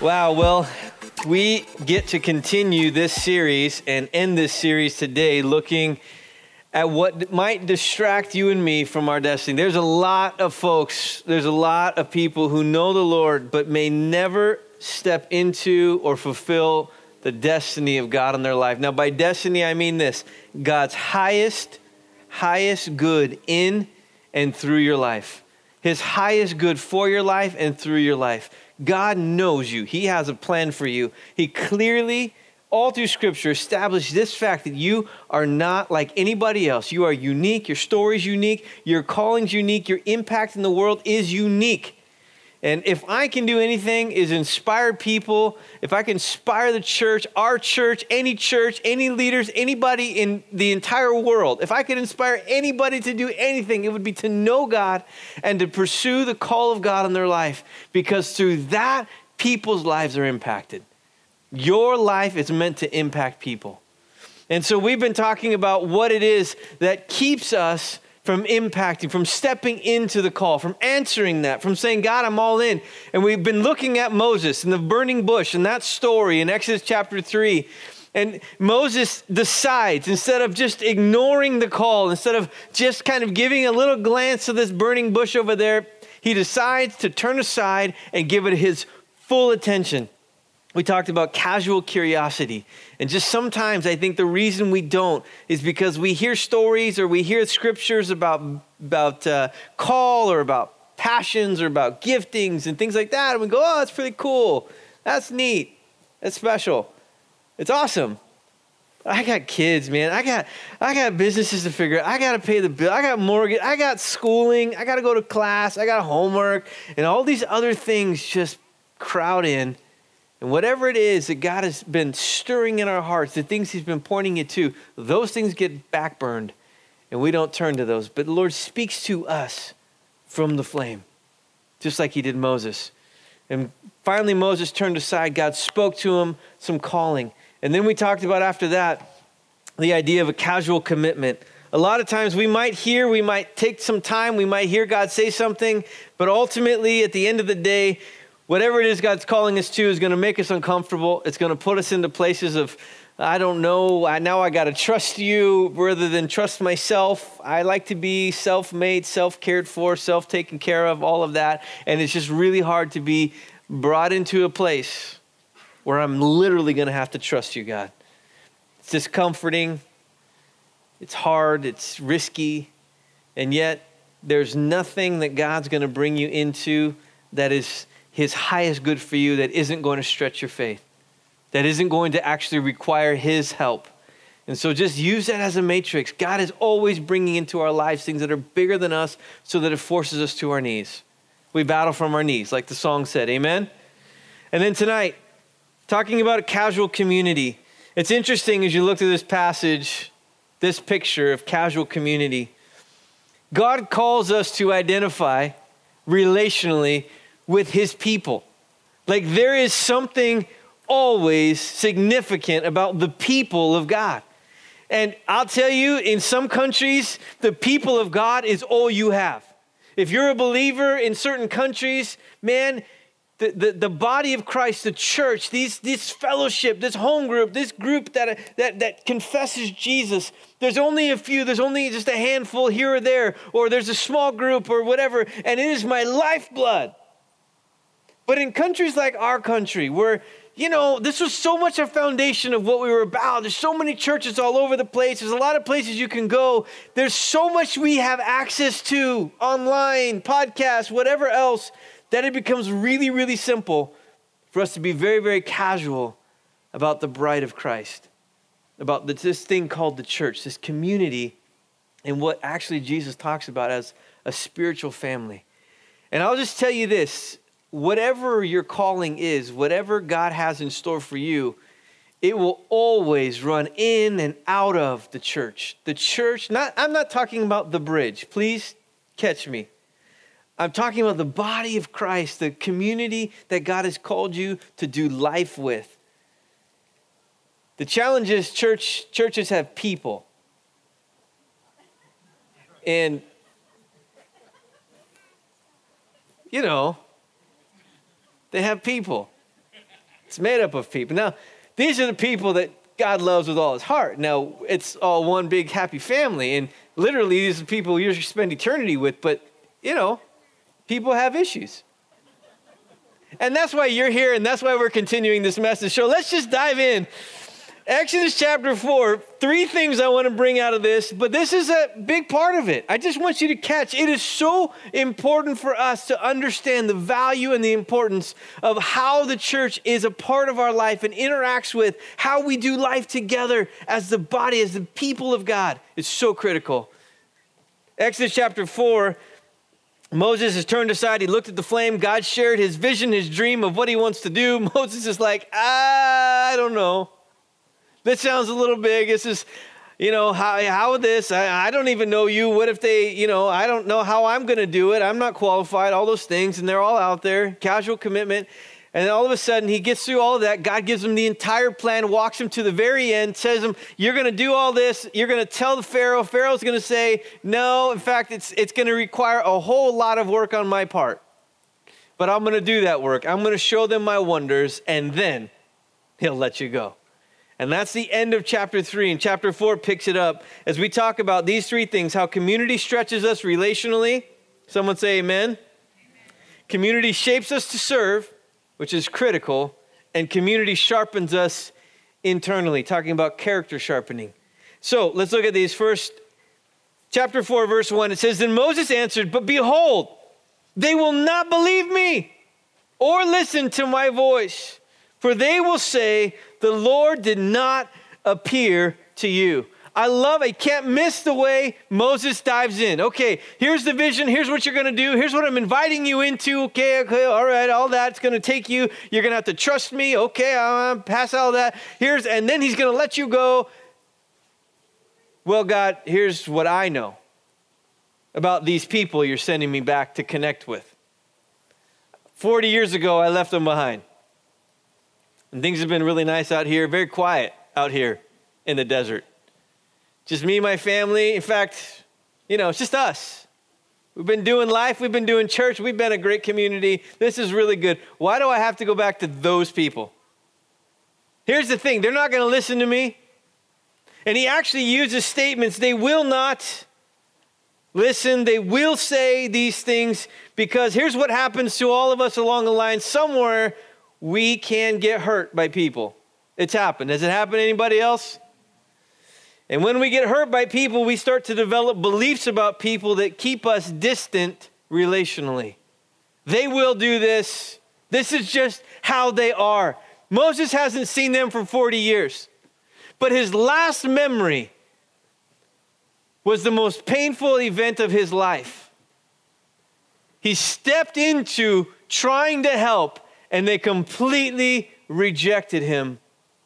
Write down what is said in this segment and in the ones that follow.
Wow, well, we get to continue this series and end this series today looking at what might distract you and me from our destiny. There's a lot of folks, there's a lot of people who know the Lord but may never step into or fulfill the destiny of God in their life. Now, by destiny, I mean this: God's highest good in and through your life. His highest good for your life and through your life. God knows you. He has a plan for you. He clearly, all through Scripture, established this fact that you are not like anybody else. You are unique. Your story's unique. Your calling's unique. Your impact in the world is unique. And if I can do anything is inspire people, if I can inspire the church, any leaders, anybody in the entire world, if I could inspire anybody to do anything, it would be to know God and to pursue the call of God in their life, because through that, people's lives are impacted. Your life is meant to impact people. And so we've been talking about what it is that keeps us from impacting, from stepping into the call, from answering that, from saying, God, I'm all in. And we've been looking at Moses and the burning bush and that story in Exodus chapter 3. And Moses decides, instead of just ignoring the call, instead of just kind of giving a little glance of this burning bush over there, he decides to turn aside and give it his full attention. We talked about casual curiosity. And just sometimes I think the reason we don't is because we hear stories or we hear scriptures about call or about passions or about giftings and things like that. And we go, oh, that's pretty cool. That's neat. That's special. It's awesome. I got kids, man. I got businesses to figure out. I got to pay the bill. I got mortgage. I got schooling. I got to go to class. I got homework. And all these other things just crowd in. And whatever it is that God has been stirring in our hearts, the things he's been pointing you to, those things get backburned and we don't turn to those. But the Lord speaks to us from the flame, just like he did Moses. And finally, Moses turned aside. God spoke to him some calling. And then we talked about after that, the idea of a casual commitment. A lot of times we might take some time, we might hear God say something, but ultimately at the end of the day, whatever it is God's calling us to is going to make us uncomfortable. It's going to put us into places of, I don't know, now I got to trust you rather than trust myself. I like to be self-made, self-cared for, self-taken care of, all of that. And it's just really hard to be brought into a place where I'm literally going to have to trust you, God. It's discomforting. It's hard. It's risky. And yet there's nothing that God's going to bring you into that is his highest good for you, that isn't going to stretch your faith, that isn't going to actually require his help. And so just use that as a matrix. God is always bringing into our lives things that are bigger than us so that it forces us to our knees. We battle from our knees, like the song said, amen? And then tonight, talking about a casual community. It's interesting as you look through this passage, this picture of casual community. God calls us to identify relationally with his people. Like there is something always significant about the people of God. And I'll tell you, in some countries, the people of God is all you have. If you're a believer in certain countries, man, the body of Christ, the church, this fellowship, this home group, this group that confesses Jesus, there's only a few, there's only just a handful here or there, or there's a small group or whatever, and it is my lifeblood. But in countries like our country, where, this was so much a foundation of what we were about. There's so many churches all over the place. There's a lot of places you can go. There's so much we have access to online, podcasts, whatever else, that it becomes really, really simple for us to be very, very casual about the bride of Christ, about this thing called the church, this community, and what actually Jesus talks about as a spiritual family. And I'll just tell you this. Whatever your calling is, whatever God has in store for you, it will always run in and out of the church. The church, I'm not talking about the bridge. Please catch me. I'm talking about the body of Christ, the community that God has called you to do life with. The challenge is churches have people. And, they have people. It's made up of people. Now, these are the people that God loves with all his heart. Now, it's all one big happy family, and literally these are people you spend eternity with, but, people have issues. And that's why you're here, and that's why we're continuing this message. So let's just dive in. Exodus chapter 4, 3 things I want to bring out of this, but this is a big part of it. I just want you to catch, it is so important for us to understand the value and the importance of how the church is a part of our life and interacts with how we do life together as the body, as the people of God. It's so critical. Exodus chapter 4, Moses has turned aside. He looked at the flame. God shared his vision, his dream of what he wants to do. Moses is like, I don't know. This sounds a little big. This is, how would this? I don't even know you. What if they, I don't know how I'm going to do it. I'm not qualified, all those things. And they're all out there, casual commitment. And then all of a sudden he gets through all of that. God gives him the entire plan, walks him to the very end, says him, you're going to do all this. You're going to tell the Pharaoh. Pharaoh's going to say, no, in fact, it's going to require a whole lot of work on my part. But I'm going to do that work. I'm going to show them my wonders, and then he'll let you go. And that's the end of chapter 3. And chapter 4 picks it up as we talk about these 3 things, how community stretches us relationally. Someone say amen. Amen. Community shapes us to serve, which is critical, and community sharpens us internally, talking about character sharpening. So let's look at these first. Chapter 4, verse 1, it says, Then Moses answered, But behold, they will not believe me or listen to my voice, for they will say, the Lord did not appear to you. I can't miss the way Moses dives in. Okay, here's the vision. Here's what you're going to do. Here's what I'm inviting you into. Okay, all right, all that's going to take you. You're going to have to trust me. Okay, I'm past all that. And then he's going to let you go. Well, God, here's what I know about these people you're sending me back to connect with. 40 years ago, I left them behind. And things have been really nice out here, very quiet out here in the desert. Just me and my family. In fact, it's just us. We've been doing life. We've been doing church. We've been a great community. This is really good. Why do I have to go back to those people? Here's the thing. They're not going to listen to me. And he actually uses statements. They will not listen. They will say these things because here's what happens to all of us along the line. Somewhere we can get hurt by people. It's happened. Has it happened to anybody else? And when we get hurt by people, we start to develop beliefs about people that keep us distant relationally. They will do this. This is just how they are. Moses hasn't seen them for 40 years. But his last memory was the most painful event of his life. He stepped into trying to help, and they completely rejected him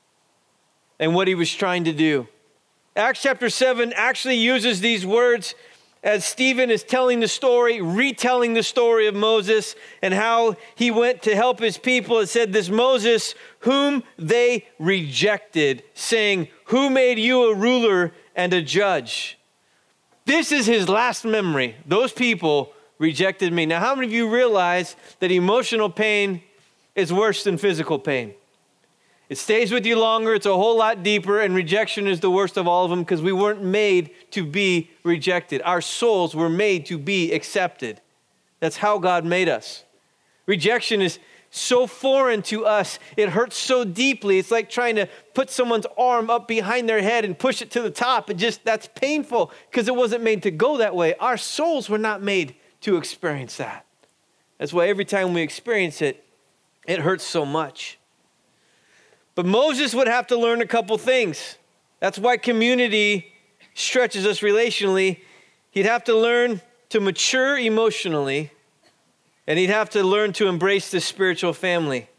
and what he was trying to do. Acts chapter 7 actually uses these words as Stephen is telling the story, retelling the story of Moses and how he went to help his people. It said, this Moses whom they rejected, saying, who made you a ruler and a judge? This is his last memory. Those people rejected me. Now, how many of you realize that emotional pain is worse than physical pain? It stays with you longer. It's a whole lot deeper. And rejection is the worst of all of them because we weren't made to be rejected. Our souls were made to be accepted. That's how God made us. Rejection is so foreign to us. It hurts so deeply. It's like trying to put someone's arm up behind their head and push it to the top. That's painful because it wasn't made to go that way. Our souls were not made to experience that. That's why every time we experience it, it hurts so much. But Moses would have to learn a couple things. That's why community stretches us relationally. He'd have to learn to mature emotionally, and he'd have to learn to embrace the spiritual family.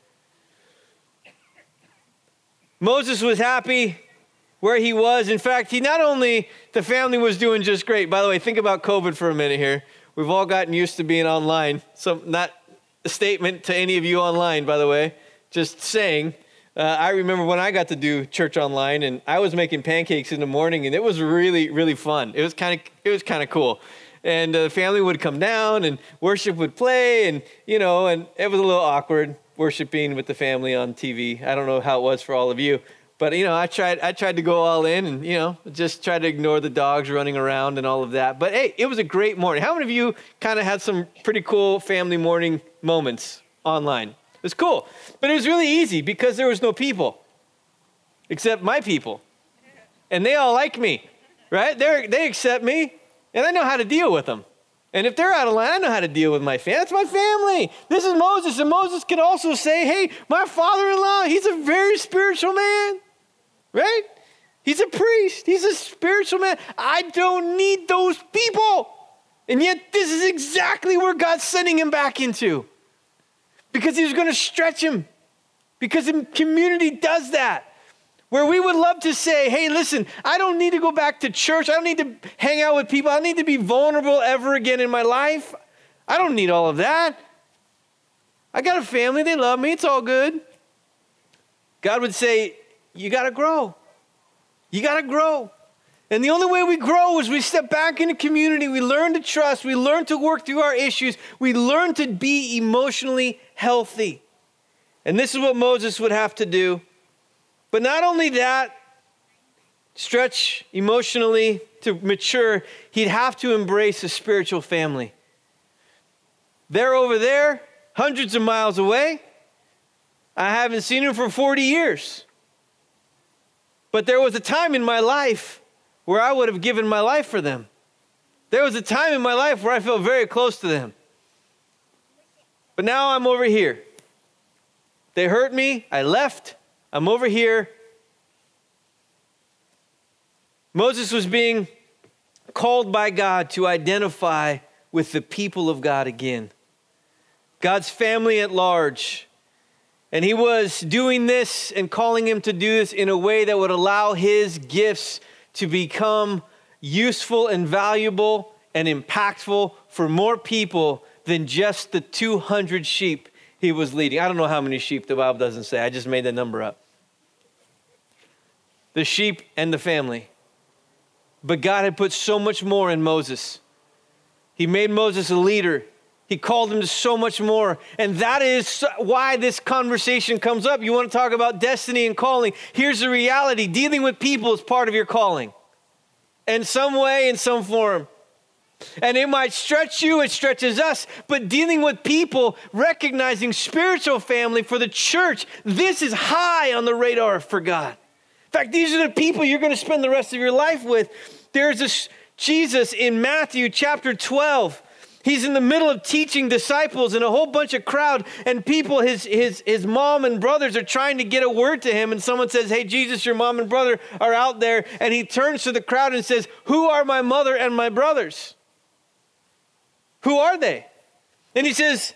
Moses was happy where he was. In fact, the family was doing just great. By the way, think about COVID for a minute here. We've all gotten used to being online. So not a statement to any of you online, by the way, just saying. I remember when I got to do church online, and I was making pancakes in the morning, and it was really, really fun. It was kind of cool. And the family would come down and worship would play. And, and it was a little awkward worshiping with the family on TV. I don't know how it was for all of you. But, I tried to go all in and, just try to ignore the dogs running around and all of that. But, hey, it was a great morning. How many of you kind of had some pretty cool family morning moments online? It was cool. But it was really easy because there was no people except my people. And they all like me, right? They accept me, and I know how to deal with them. And if they're out of line, I know how to deal with my family. That's my family. This is Moses. And Moses can also say, hey, my father-in-law, he's a very spiritual man, right? He's a priest. He's a spiritual man. I don't need those people. And yet this is exactly where God's sending him back into. Because he was going to stretch him. Because community does that. Where we would love to say, hey, listen, I don't need to go back to church. I don't need to hang out with people. I don't need to be vulnerable ever again in my life. I don't need all of that. I got a family. They love me. It's all good. God would say, you got to grow. You got to grow. And the only way we grow is we step back into community. We learn to trust. We learn to work through our issues. We learn to be emotionally healthy. And this is what Moses would have to do. But not only that, stretch emotionally to mature, he'd have to embrace a spiritual family. They're over there, hundreds of miles away. I haven't seen them for 40 years. But there was a time in my life where I would have given my life for them. There was a time in my life where I felt very close to them. But now I'm over here. They hurt me, I left. I'm over here. Moses was being called by God to identify with the people of God again. God's family at large. And he was doing this and calling him to do this in a way that would allow his gifts to become useful and valuable and impactful for more people than just the 200 sheep he was leading. I don't know how many sheep, the Bible doesn't say. I just made the number up. The sheep and the family. But God had put so much more in Moses. He made Moses a leader. He called him to so much more. And that is why this conversation comes up. You want to talk about destiny and calling. Here's the reality. Dealing with people is part of your calling. In some way, in some form. And it might stretch you, it stretches us, but dealing with people, recognizing spiritual family for the church, this is high on the radar for God. In fact, these are the people you're going to spend the rest of your life with. There's this Jesus in Matthew chapter 12. He's in the middle of teaching disciples and a whole bunch of crowd and people, his mom and brothers are trying to get a word to him. And someone says, hey, Jesus, your mom and brother are out there. And he turns to the crowd and says, who are my mother and my brothers? Who are they? And he says,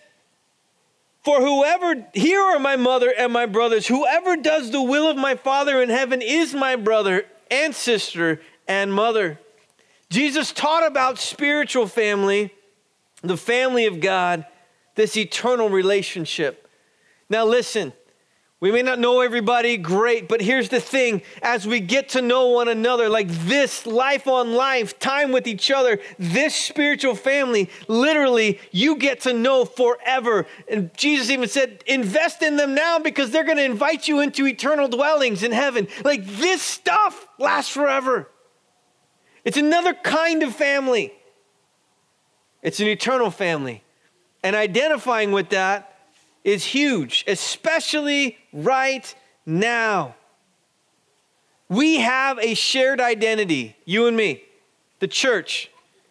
here are my mother and my brothers. Whoever does the will of my Father in heaven is my brother and sister and mother. Jesus taught about spiritual family, the family of God, this eternal relationship. Now listen, we may not know everybody, great, but here's the thing. As we get to know one another, like this life on life, time with each other, this spiritual family, literally, you get to know forever. And Jesus even said, invest in them now because they're going to invite you into eternal dwellings in heaven. Like this stuff lasts forever. It's another kind of family. It's an eternal family. And identifying with that is huge, especially right now. We have a shared identity, you and me, the church.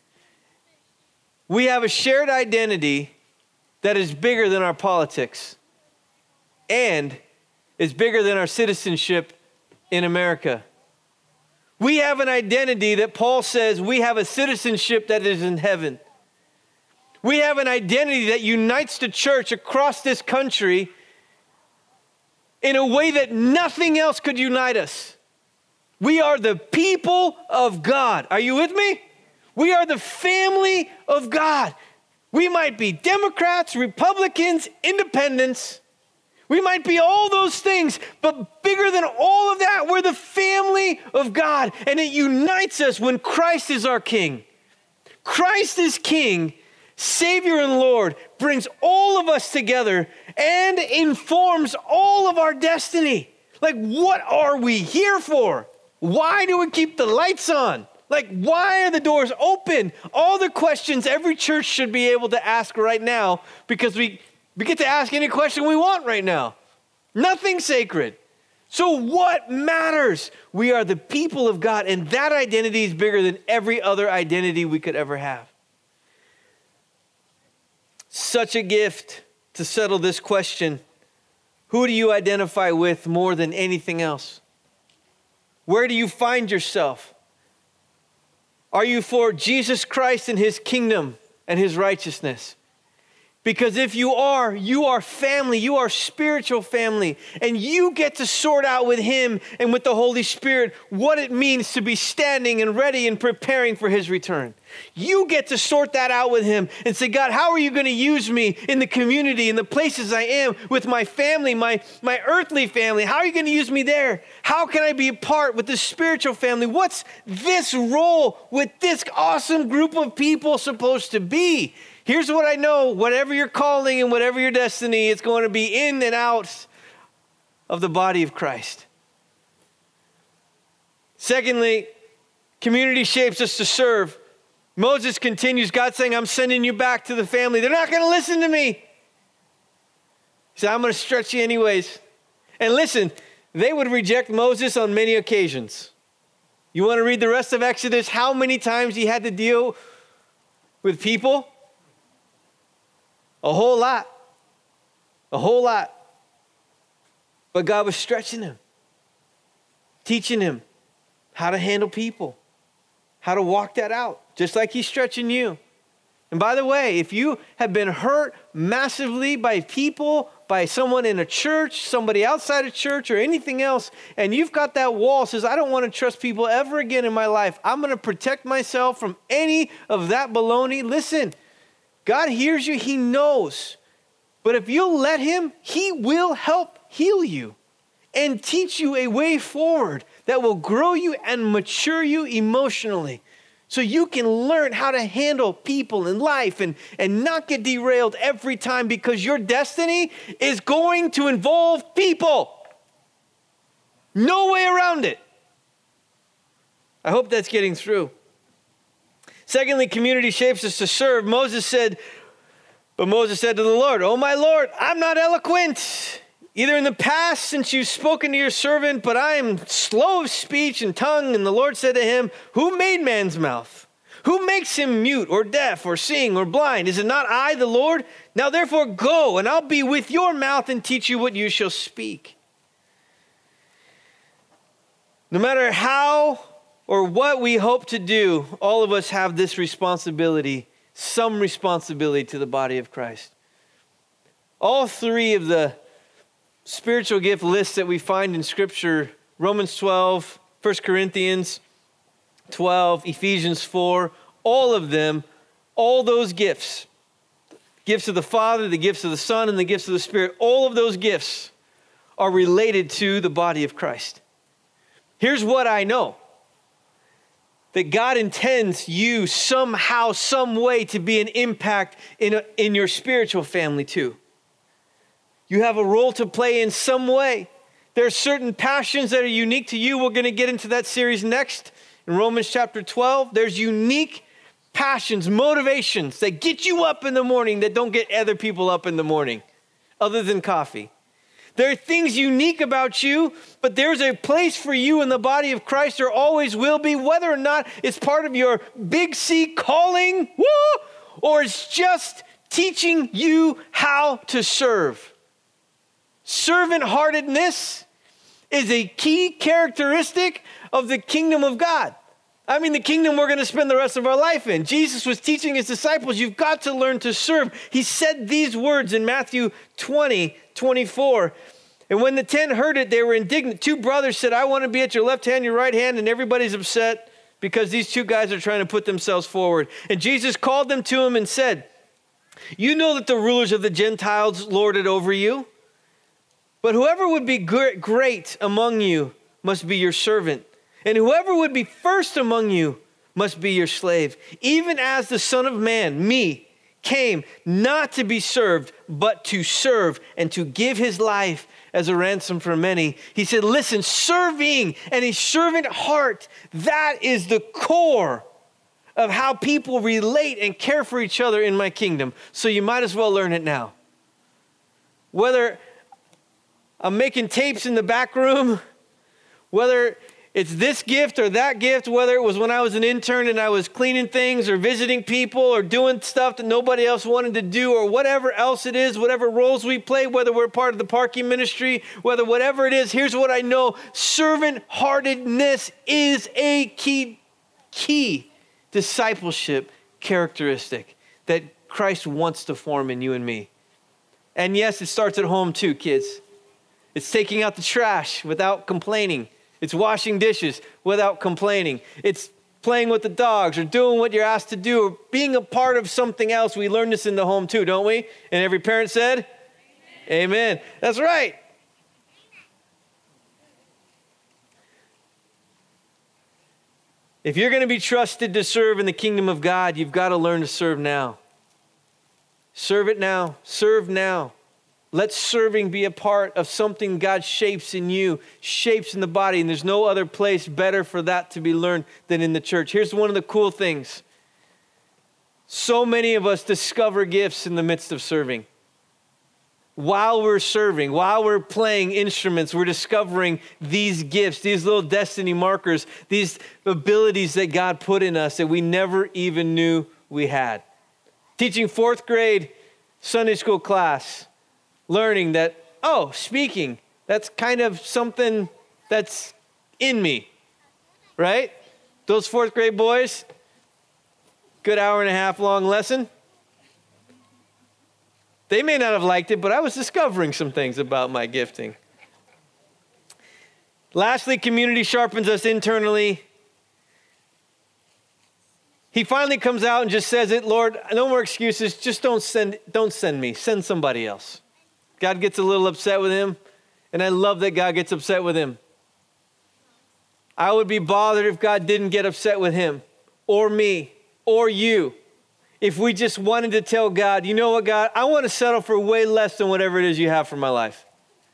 We have a shared identity that is bigger than our politics and is bigger than our citizenship in America. We have an identity that Paul says we have a citizenship that is in heaven. We have an identity that unites the church across this country in a way that nothing else could unite us. We are the people of God. Are you with me? We are the family of God. We might be Democrats, Republicans, independents. We might be all those things, but bigger than all of that, we're the family of God. And it unites us when Christ is our King. Christ is King, Savior and Lord, brings all of us together and informs all of our destiny. Like, what are we here for? Why do we keep the lights on? Like, why are the doors open? All the questions every church should be able to ask right now, because we get to ask any question we want right now. Nothing sacred. So what matters? We are the people of God, and that identity is bigger than every other identity we could ever have. Such a gift to settle this question. Who do you identify with more than anything else? Where do you find yourself? Are you for Jesus Christ and his kingdom and his righteousness? Because if you are family, you are spiritual family, and you get to sort out with him and with the Holy Spirit what it means to be standing and ready and preparing for his return. You get to sort that out with him and say, God, how are you going to use me in the community, in the places I am, with my family, my earthly family? How are you going to use me there? How can I be a part with the spiritual family? What's this role with this awesome group of people supposed to be? Here's what I know, whatever your calling and whatever your destiny, it's going to be in and out of the body of Christ. Secondly, community shapes us to serve. Moses continues, God saying, I'm sending you back to the family. They're not going to listen to me. He said, I'm going to stretch you anyways. And listen, they would reject Moses on many occasions. You want to read the rest of Exodus, how many times he had to deal with people? A whole lot. A whole lot. But God was stretching him, teaching him how to handle people, how to walk that out, just like he's stretching you. And by the way, if you have been hurt massively by people, by someone in a church, somebody outside of church, or anything else, and you've got that wall that says, I don't want to trust people ever again in my life. I'm going to protect myself from any of that baloney. Listen, God hears you, he knows. But if you'll let him, he will help heal you and teach you a way forward that will grow you and mature you emotionally, so you can learn how to handle people in life and not get derailed every time, because your destiny is going to involve people. No way around it. I hope that's getting through. Secondly, community shapes us to serve. Moses said to the Lord, oh my Lord, I'm not eloquent, either in the past since you've spoken to your servant, but I am slow of speech and tongue. And the Lord said to him, who made man's mouth? Who makes him mute or deaf or seeing or blind? Is it not I, the Lord? Now therefore go, and I'll be with your mouth and teach you what you shall speak. No matter how or what we hope to do, all of us have this responsibility, some responsibility to the body of Christ. All three of the spiritual gift lists that we find in Scripture, Romans 12, 1 Corinthians 12, Ephesians 4, all of them, all those gifts, gifts of the Father, the gifts of the Son, and the gifts of the Spirit, all of those gifts are related to the body of Christ. Here's what I know. That God intends you somehow, some way to be an impact in your spiritual family too. You have a role to play in some way. There are certain passions that are unique to you. We're going to get into that series next in Romans chapter 12. There's unique passions, motivations that get you up in the morning that don't get other people up in the morning, other than coffee. There are things unique about you, but there's a place for you in the body of Christ. There always will be, whether or not it's part of your big C calling, or it's just teaching you how to serve. Servant-heartedness is a key characteristic of the kingdom of God. I mean, the kingdom we're going to spend the rest of our life in. Jesus was teaching his disciples, you've got to learn to serve. He said these words in Matthew 20:24. And when the 10 heard it, they were indignant. 2 brothers said, I want to be at your left hand, your right hand. And everybody's upset because these 2 guys are trying to put themselves forward. And Jesus called them to him and said, you know that the rulers of the Gentiles lord it over you. But whoever would be great among you must be your servant. And whoever would be first among you must be your slave. Even as the Son of Man, me, came not to be served, but to serve and to give his life as a ransom for many. He said, listen, serving and a servant heart, that is the core of how people relate and care for each other in my kingdom. So you might as well learn it now. Whether I'm making tapes in the back room, whether it's this gift or that gift, whether it was when I was an intern and I was cleaning things or visiting people or doing stuff that nobody else wanted to do, or whatever else it is, whatever roles we play, whether we're part of the parking ministry, whether whatever it is, here's what I know. Servant-heartedness is a key discipleship characteristic that Christ wants to form in you and me. And yes, it starts at home too, kids. It's taking out the trash without complaining. It's washing dishes without complaining. It's playing with the dogs or doing what you're asked to do or being a part of something else. We learn this in the home too, don't we? And every parent said, Amen. That's right. If you're going to be trusted to serve in the kingdom of God, you've got to learn to serve now. Serve it now. Serve now. Let serving be a part of something God shapes in you, shapes in the body, and there's no other place better for that to be learned than in the church. Here's one of the cool things. So many of us discover gifts in the midst of serving. While we're serving, while we're playing instruments, we're discovering these gifts, these little destiny markers, these abilities that God put in us that we never even knew we had. Teaching 4th grade Sunday school class, learning that, speaking, that's kind of something that's in me, right? Those 4th grade boys, good hour and a half long lesson. They may not have liked it, but I was discovering some things about my gifting. Lastly, community sharpens us internally. He finally comes out and just says it, Lord, no more excuses. Just don't send me. Send somebody else. God gets a little upset with him, and I love that God gets upset with him. I would be bothered if God didn't get upset with him or me or you. If we just wanted to tell God, you know what, God, I want to settle for way less than whatever it is you have for my life.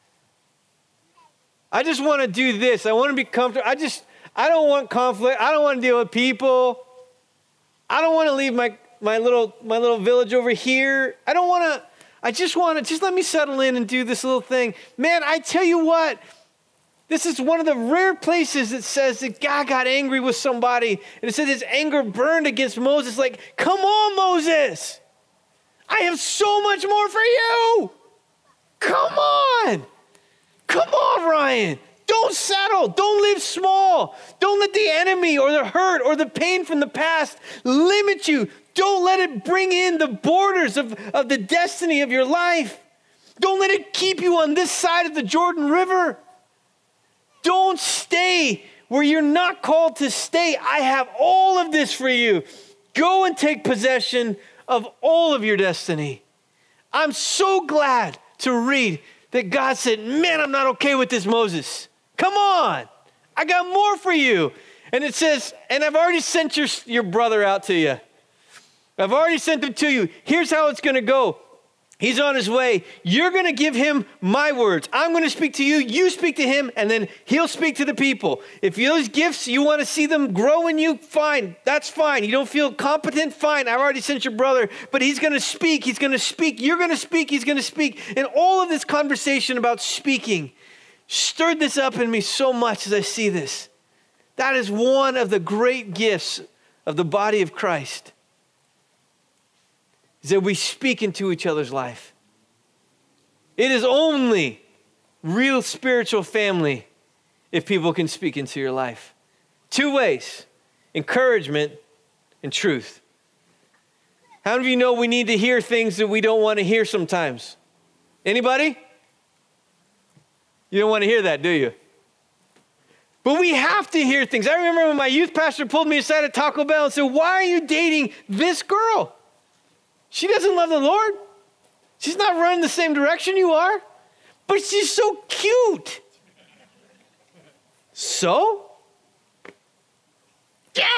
I just want to do this. I want to be comfortable. I don't want conflict. I don't want to deal with people. I don't want to leave my little village over here. I just let me settle in and do this little thing. Man, I tell you what, this is one of the rare places that says that God got angry with somebody. And it says his anger burned against Moses. Like, come on, Moses. I have so much more for you. Come on. Come on, Ryan. Don't settle. Don't live small. Don't let the enemy or the hurt or the pain from the past limit you. Don't let it bring in the borders of the destiny of your life. Don't let it keep you on this side of the Jordan River. Don't stay where you're not called to stay. I have all of this for you. Go and take possession of all of your destiny. I'm so glad to read that God said, man, I'm not okay with this, Moses. Come on. I got more for you. And it says, and I've already sent your brother out to you. I've already sent him to you. Here's how it's going to go. He's on his way. You're going to give him my words. I'm going to speak to you. You speak to him, and then he'll speak to the people. If those gifts, you want to see them grow in you, fine. That's fine. You don't feel competent, fine. I've already sent your brother, but he's going to speak. He's going to speak. You're going to speak. He's going to speak. And all of this conversation about speaking stirred this up in me so much as I see this. That is one of the great gifts of the body of Christ. Is that we speak into each other's life. It is only real spiritual family if people can speak into your life. 2 ways, encouragement and truth. How many of you know we need to hear things that we don't want to hear sometimes? Anybody? You don't want to hear that, do you? But we have to hear things. I remember when my youth pastor pulled me aside at Taco Bell and said, why are you dating this girl? She doesn't love the Lord. She's not running the same direction you are, but she's so cute. So? Yeah,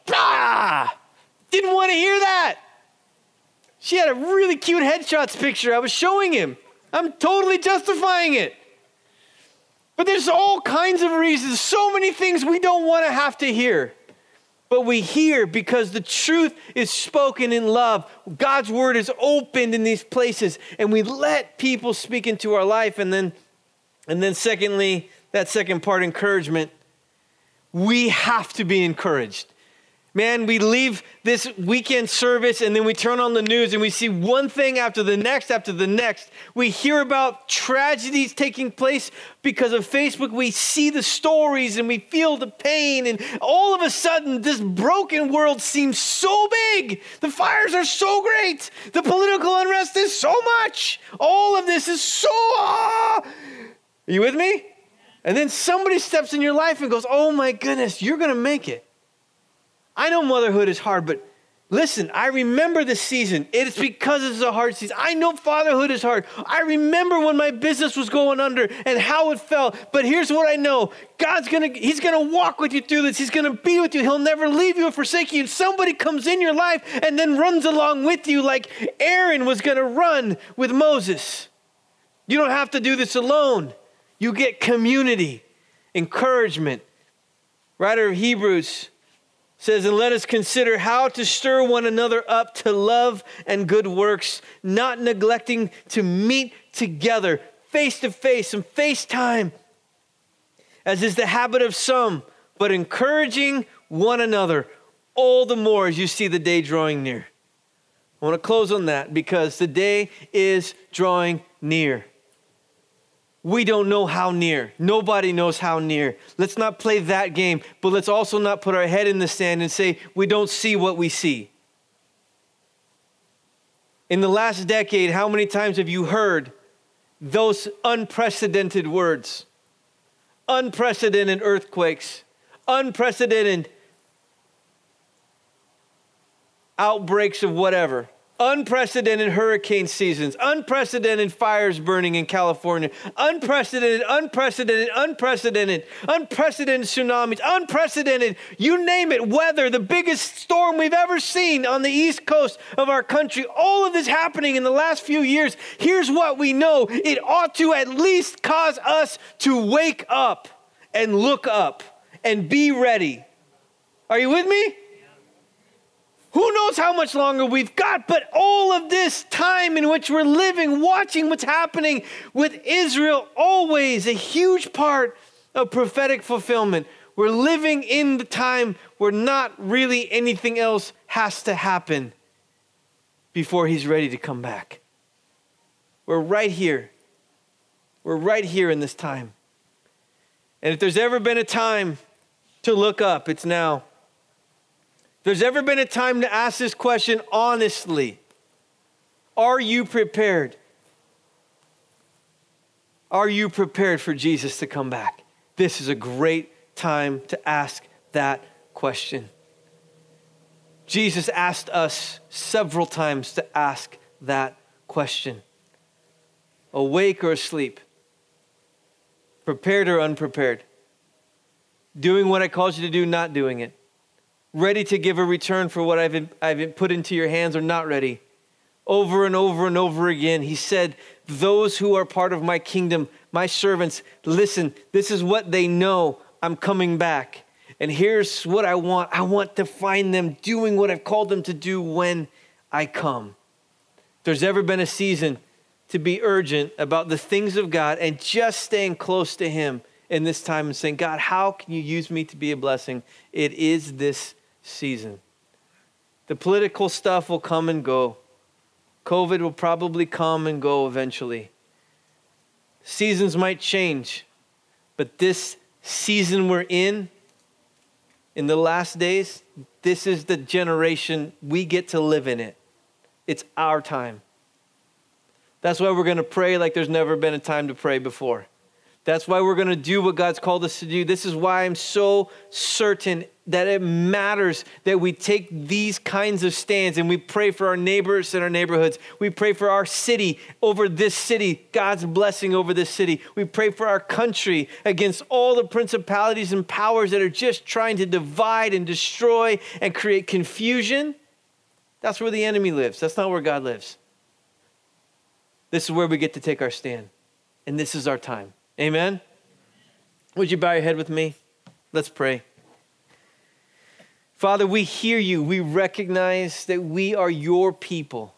Didn't want to hear that. She had a really cute headshots picture I was showing him. I'm totally justifying it. But there's all kinds of reasons, so many things we don't want to have to hear. But we hear because the truth is spoken in love. God's word is opened in these places, and we let people speak into our life. And then secondly, that second part, encouragement. We have to be encouraged. Man, we leave this weekend service and then we turn on the news and we see one thing after the next after the next. We hear about tragedies taking place because of Facebook. We see the stories and we feel the pain. And all of a sudden, this broken world seems so big. The fires are so great. The political unrest is so much. All of this is so... Are you with me? And then somebody steps in your life and goes, oh my goodness, you're going to make it. I know motherhood is hard, but listen, I remember this season. It's because it's a hard season. I know fatherhood is hard. I remember when my business was going under and how it felt. But here's what I know. He's going to walk with you through this. He's going to be with you. He'll never leave you or forsake you. And somebody comes in your life and then runs along with you like Aaron was going to run with Moses. You don't have to do this alone. You get community, encouragement. Writer of Hebrews says, and let us consider how to stir one another up to love and good works, not neglecting to meet together face to face, some FaceTime, as is the habit of some, but encouraging one another all the more as you see the day drawing near. I want to close on that because the day is drawing near. We don't know how near. Nobody knows how near. Let's not play that game, but let's also not put our head in the sand and say we don't see what we see. In the last decade, how many times have you heard those unprecedented words? Unprecedented earthquakes, unprecedented outbreaks of whatever. Unprecedented hurricane seasons, unprecedented fires burning in California, unprecedented tsunamis, unprecedented, you name it, weather, the biggest storm we've ever seen on the east coast of our country. All of this happening in the last few years. Here's what we know. It ought to at least cause us to wake up and look up and be ready. Are you with me? Who knows how much longer we've got, but all of this time in which we're living, watching what's happening with Israel, always a huge part of prophetic fulfillment. We're living in the time where not really anything else has to happen before he's ready to come back. We're right here. We're right here in this time. And if there's ever been a time to look up, it's now. There's ever been a time to ask this question honestly. Are you prepared? Are you prepared for Jesus to come back? This is a great time to ask that question. Jesus asked us several times to ask that question. Awake or asleep? Prepared or unprepared? Doing what I called you to do, not doing it? Ready to give a return for what I've put into your hands or not ready? Over and over and over again, he said, those who are part of my kingdom, my servants, listen, this is what they know. I'm coming back. And here's what I want. I want to find them doing what I've called them to do when I come. If there's ever been a season to be urgent about the things of God and just staying close to him in this time and saying, God, how can you use me to be a blessing? It is this season. The political stuff will come and go. COVID will probably come and go eventually. Seasons might change, but this season we're in the last days, this is the generation we get to live in it. It's our time. That's why we're going to pray like there's never been a time to pray before. That's why we're going to do what God's called us to do. This is why I'm so certain that it matters that we take these kinds of stands and we pray for our neighbors and our neighborhoods. We pray for our city over this city, God's blessing over this city. We pray for our country against all the principalities and powers that are just trying to divide and destroy and create confusion. That's where the enemy lives. That's not where God lives. This is where we get to take our stand. And this is our time. Amen? Would you bow your head with me? Let's pray. Father, we hear you. We recognize that we are your people.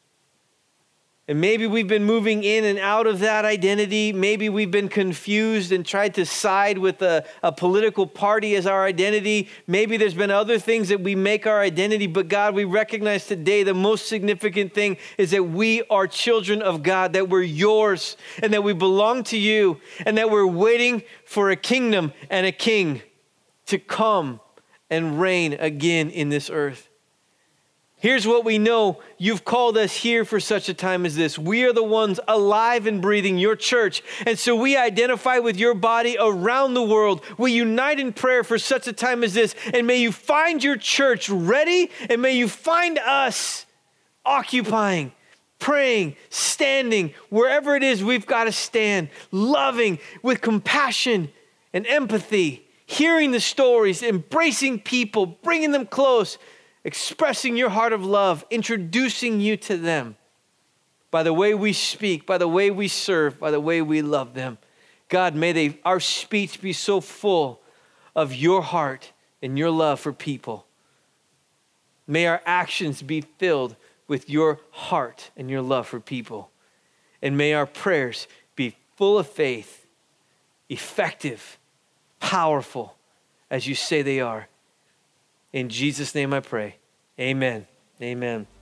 And maybe we've been moving in and out of that identity. Maybe we've been confused and tried to side with a political party as our identity. Maybe there's been other things that we make our identity. But God, we recognize today the most significant thing is that we are children of God, that we're yours and that we belong to you and that we're waiting for a kingdom and a king to come and reign again in this earth. Here's what we know. You've called us here for such a time as this. We are the ones alive and breathing, your church. And so we identify with your body around the world. We unite in prayer for such a time as this. And may you find your church ready, and may you find us occupying, praying, standing, wherever it is we've got to stand, loving with compassion and empathy, hearing the stories, embracing people, bringing them close, expressing your heart of love, introducing you to them by the way we speak, by the way we serve, by the way we love them. God, may our speech be so full of your heart and your love for people. May our actions be filled with your heart and your love for people. And may our prayers be full of faith, effective, powerful, as you say they are. In Jesus' name I pray. Amen. Amen.